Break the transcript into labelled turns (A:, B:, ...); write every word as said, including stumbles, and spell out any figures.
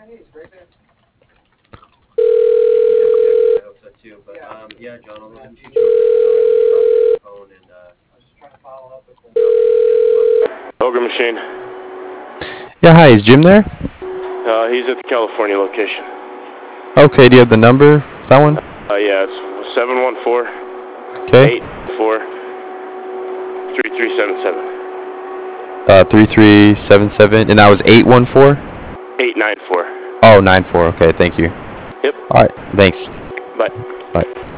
A: I hope so too. But um, yeah, John, I'll go ahead and shoot you over the phone and uh, I was just trying to follow up with the
B: Ogre Machine.
C: Yeah, hi, is Jim there?
B: Uh, he's at the California location.
C: Okay, do you have the number for that one?
B: Uh, yeah, it's seven one four,
C: Okay.
B: eight four, three three seven seven.
C: Uh, three three seven seven, and that was eight one four?
B: eight nine four.
C: Oh, nine four, okay, thank you.
B: Yep.
C: Alright, thanks.
B: Bye.
C: Bye.